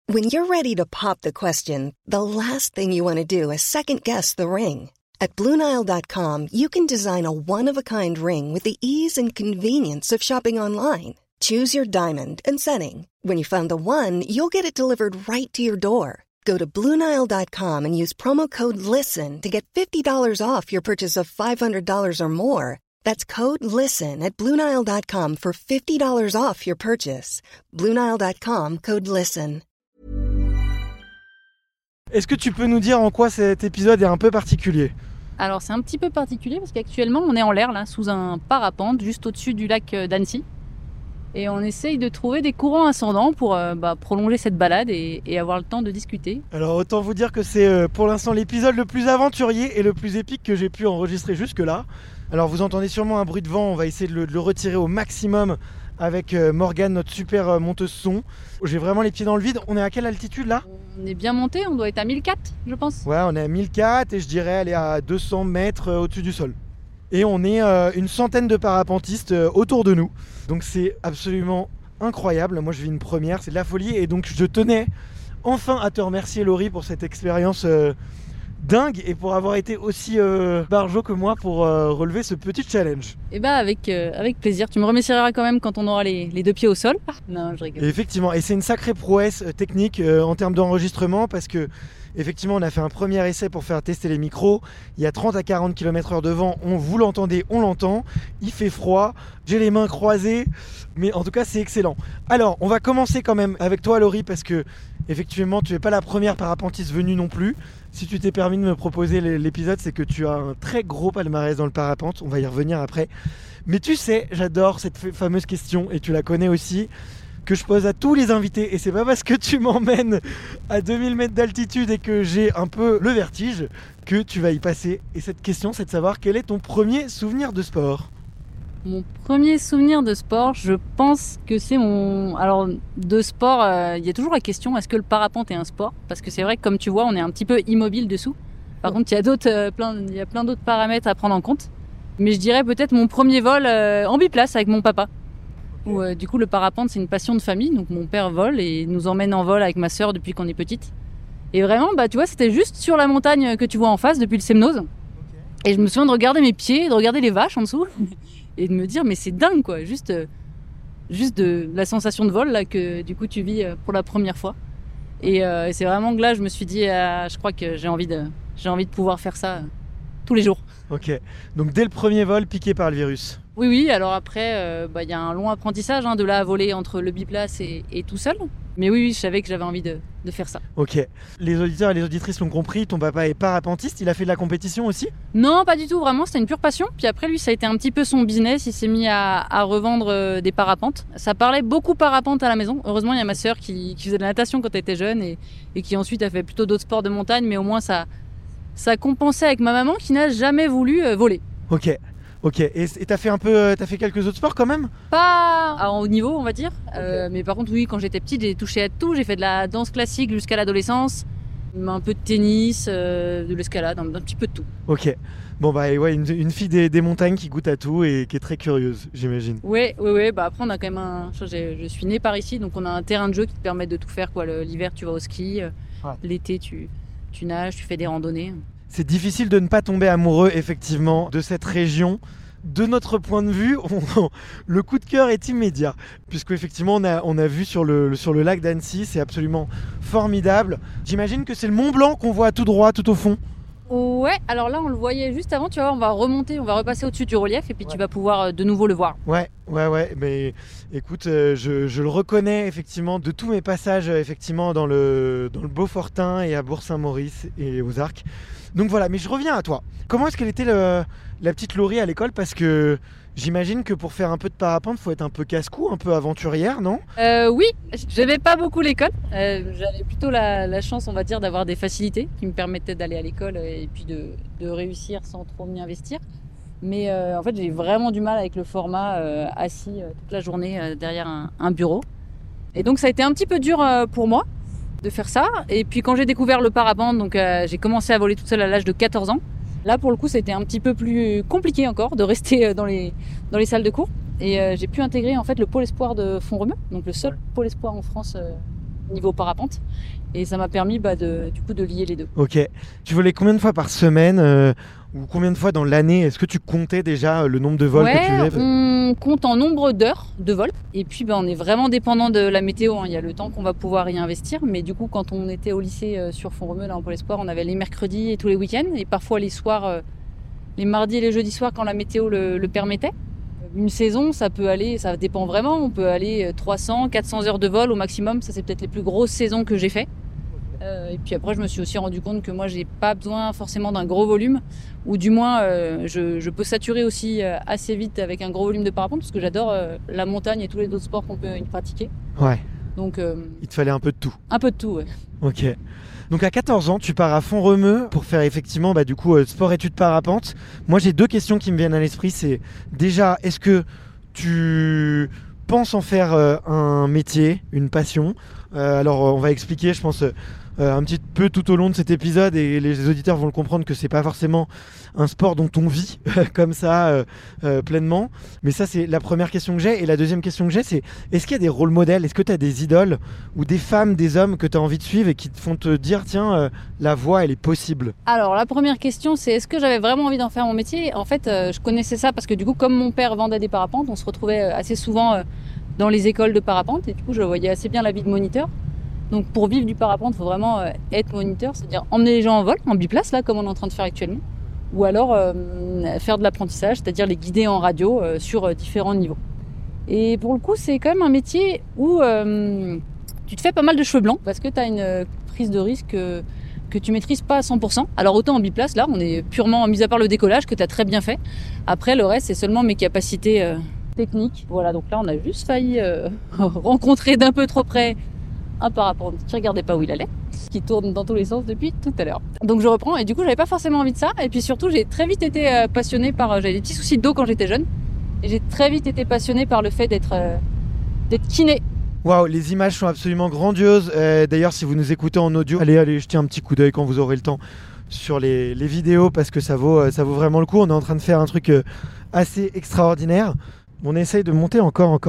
When you're ready to pop the question, the last thing you want to do is second-guess the ring. At BlueNile.com, you can design a one-of-a-kind ring with the ease and convenience of shopping online. Choose your diamond and setting. When you find the one, you'll get it delivered right to your door. Go to BlueNile.com and use promo code LISTEN to get $50 off your purchase of $500 or more. That's code LISTEN at BlueNile.com for $50 off your purchase. BlueNile.com, code LISTEN. Est-ce que tu peux nous dire en quoi cet épisode est un peu particulier ? Alors c'est un petit peu particulier parce qu'actuellement on est en l'air là, sous un parapente juste au-dessus du lac d'Annecy. Et on essaye de trouver des courants ascendants pour prolonger cette balade et avoir le temps de discuter. Alors autant vous dire que c'est pour l'instant l'épisode le plus aventurier et le plus épique que j'ai pu enregistrer jusque-là. Alors vous entendez sûrement un bruit de vent, on va essayer de le retirer au maximum avec Morgane, notre super monteuse son. J'ai vraiment les pieds dans le vide. On est à quelle altitude là ? On est bien monté, on doit être à 1004 je pense. Ouais, on est à 1004 et je dirais aller à 200 mètres au-dessus du sol. Et on est une centaine de parapentistes autour de nous. Donc c'est absolument incroyable. Moi je vis une première, c'est de la folie. Et donc je tenais enfin à te remercier Laurie pour cette expérience dingue et pour avoir été aussi barjot que moi pour relever ce petit challenge. Et avec plaisir. Tu me remercieras quand même quand on aura les deux pieds au sol. Non, je rigole. Et effectivement, et c'est une sacrée prouesse technique en termes d'enregistrement parce que effectivement, on a fait un premier essai pour faire tester les micros. Il y a 30 à 40 km/h de vent. Vous l'entendez, on l'entend. Il fait froid. J'ai les mains croisées. Mais en tout cas, c'est excellent. Alors, on va commencer quand même avec toi, Laurie, parce que effectivement, tu n'es pas la première parapentiste venue non plus. Si tu t'es permis de me proposer l'épisode, c'est que tu as un très gros palmarès dans le parapente. On va y revenir après. Mais tu sais, j'adore cette fameuse question, et tu la connais aussi, que je pose à tous les invités. Et c'est pas parce que tu m'emmènes à 2000 mètres d'altitude et que j'ai un peu le vertige que tu vas y passer. Et cette question, c'est de savoir quel est ton premier souvenir de sport ? Mon premier souvenir de sport, je pense que c'est Alors, de sport, il y a toujours la question, est-ce que le parapente est un sport ? Parce que c'est vrai que, comme tu vois, on est un petit peu immobile dessous. Par contre, il y a plein d'autres paramètres à prendre en compte. Mais je dirais peut-être mon premier vol en biplace avec mon papa. Où, du coup, le parapente, c'est une passion de famille. Donc, mon père vole et nous emmène en vol avec ma sœur depuis qu'on est petite. Et vraiment, tu vois, c'était juste sur la montagne que tu vois en face depuis le Semnoz. Et je me souviens de regarder mes pieds, de regarder les vaches en dessous. Et de me dire, mais c'est dingue quoi, juste de la sensation de vol là, que du coup tu vis pour la première fois. Et c'est vraiment que là, je me suis dit, je crois que j'ai envie de pouvoir faire ça tous les jours. Ok, donc dès le premier vol, piqué par le virus. Oui, alors après, y a un long apprentissage de là à voler entre le biplace et tout seul. Mais oui, je savais que j'avais envie de faire ça. Ok, les auditeurs et les auditrices l'ont compris, ton papa est parapentiste, il a fait de la compétition aussi ? Non, pas du tout, vraiment, c'était une pure passion. Puis après, lui, ça a été un petit peu son business, il s'est mis à revendre des parapentes. Ça parlait beaucoup parapente à la maison. Heureusement, il y a ma sœur qui faisait de la natation quand elle était jeune et qui ensuite a fait plutôt d'autres sports de montagne, mais au moins ça compensait avec ma maman qui n'a jamais voulu voler. Ok, et t'as fait quelques autres sports quand même ? Pas à haut niveau, on va dire. Mais par contre, oui, quand j'étais petite, j'ai touché à tout. J'ai fait de la danse classique jusqu'à l'adolescence, un peu de tennis, de l'escalade, un petit peu de tout. Ok, bon ouais, une fille des montagnes qui goûte à tout et qui est très curieuse, j'imagine. Oui, après on a quand même je suis née par ici, donc on a un terrain de jeu qui te permet de tout faire, quoi. L'hiver, tu vas au ski, l'été, tu nages, tu fais des randonnées. C'est difficile de ne pas tomber amoureux, effectivement, de cette région. De notre point de vue, le coup de cœur est immédiat. Puisque effectivement, on a vu sur le lac d'Annecy, c'est absolument formidable. J'imagine que c'est le Mont Blanc qu'on voit tout droit, tout au fond. Ouais, alors là on le voyait juste avant, tu vois, on va repasser au-dessus du relief et puis tu vas pouvoir de nouveau le voir. Ouais, mais écoute, je le reconnais effectivement de tous mes passages effectivement dans le Beaufortain et à Bourg-Saint-Maurice et aux Arcs. Donc voilà, mais je reviens à toi. Comment est-ce qu'elle était la petite Laurie à l'école ? Parce que j'imagine que pour faire un peu de parapente, il faut être un peu casse-cou, un peu aventurière, non ? Oui, j'aimais pas beaucoup l'école. J'avais plutôt la chance, on va dire, d'avoir des facilités qui me permettaient d'aller à l'école et puis de réussir sans trop m'y investir. Mais en fait, j'ai vraiment du mal avec le format assis toute la journée derrière un bureau. Et donc, ça a été un petit peu dur pour moi de faire ça. Et puis, quand j'ai découvert le parapente, donc j'ai commencé à voler toute seule à l'âge de 14 ans. Là, pour le coup, c'était un petit peu plus compliqué encore de rester dans les salles de cours. Et j'ai pu intégrer en fait le pôle espoir de Font-Romeu, donc le seul pôle espoir en France niveau parapente. Et ça m'a permis du coup de lier les deux. Ok. Tu volais combien de fois par semaine ou combien de fois dans l'année? Est-ce que tu comptais déjà le nombre de vols que tu faisais? On compte en nombre d'heures de vol. Et puis on est vraiment dépendant de la météo. Il y a le temps qu'on va pouvoir y investir. Mais du coup, quand on était au lycée sur Font-Romeu, là en Pôle Espoir, on avait les mercredis et tous les week-ends. Et parfois les soirs, les mardis et les jeudis soirs quand la météo le permettait. Une saison, ça peut aller, ça dépend vraiment. On peut aller 300, 400 heures de vol au maximum. Ça, c'est peut-être les plus grosses saisons que j'ai fait. Et puis après, je me suis aussi rendu compte que moi, j'ai pas besoin forcément d'un gros volume, ou du moins, je peux saturer aussi assez vite avec un gros volume de parapente, parce que j'adore la montagne et tous les autres sports qu'on peut y pratiquer. Ouais. Donc, il te fallait un peu de tout. Un peu de tout, ouais. Ok. Donc à 14 ans, tu pars à Font-Romeu pour faire effectivement du coup sport-études parapente. Moi, j'ai 2 questions qui me viennent à l'esprit. C'est déjà, est-ce que tu penses en faire un métier, une passion? Alors on va expliquer, je pense, un petit peu tout au long de cet épisode, et les auditeurs vont le comprendre, que c'est pas forcément un sport dont on vit comme ça pleinement. Mais ça, c'est la première question que j'ai. Et la deuxième question que j'ai, c'est est-ce qu'il y a des rôles modèles? Est-ce que tu as des idoles ou des femmes, des hommes que tu as envie de suivre et qui te font te dire tiens, la voie, elle est possible? Alors la première question, c'est est-ce que j'avais vraiment envie d'en faire mon métier? En fait, je connaissais ça parce que du coup, comme mon père vendait des parapentes, on se retrouvait assez souvent dans les écoles de parapente, et du coup, je voyais assez bien la vie de moniteur. Donc pour vivre du parapente, il faut vraiment être moniteur, c'est-à-dire emmener les gens en vol, en biplace, là, comme on est en train de faire actuellement, ou alors faire de l'apprentissage, c'est-à-dire les guider en radio sur différents niveaux. Et pour le coup, c'est quand même un métier où tu te fais pas mal de cheveux blancs, parce que tu as une prise de risque que tu maîtrises pas à 100%. Alors autant en biplace, là, on est purement, mis à part le décollage, que tu as très bien fait. Après, le reste, c'est seulement mes capacités techniques. Voilà, donc là, on a juste failli rencontrer d'un peu trop près un parapente qui regardait pas où il allait, qui tourne dans tous les sens depuis tout à l'heure. Donc je reprends, et du coup j'avais pas forcément envie de ça, et puis surtout j'ai très vite été passionnée par, j'avais des petits soucis de dos quand j'étais jeune, et j'ai très vite été passionnée par le fait d'être kiné. Waouh, les images sont absolument grandioses. D'ailleurs, si vous nous écoutez en audio, allez jeter un petit coup d'œil quand vous aurez le temps sur les vidéos, parce que ça vaut vraiment le coup. On est en train de faire un truc assez extraordinaire. On essaye de monter encore.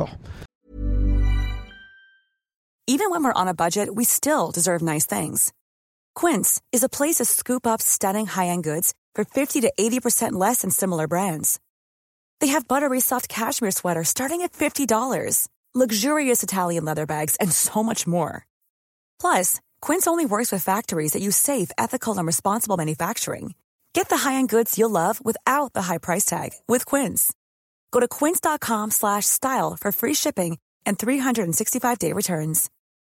Even when we're on a budget, we still deserve nice things. Quince is a place to scoop up stunning high-end goods for 50 to 80% less than similar brands. They have buttery soft cashmere sweaters starting at $50, luxurious Italian leather bags, and so much more. Plus, Quince only works with factories that use safe, ethical, and responsible manufacturing. Get the high-end goods you'll love without the high price tag with Quince. Go to quince.com/style for free shipping and 365-day returns.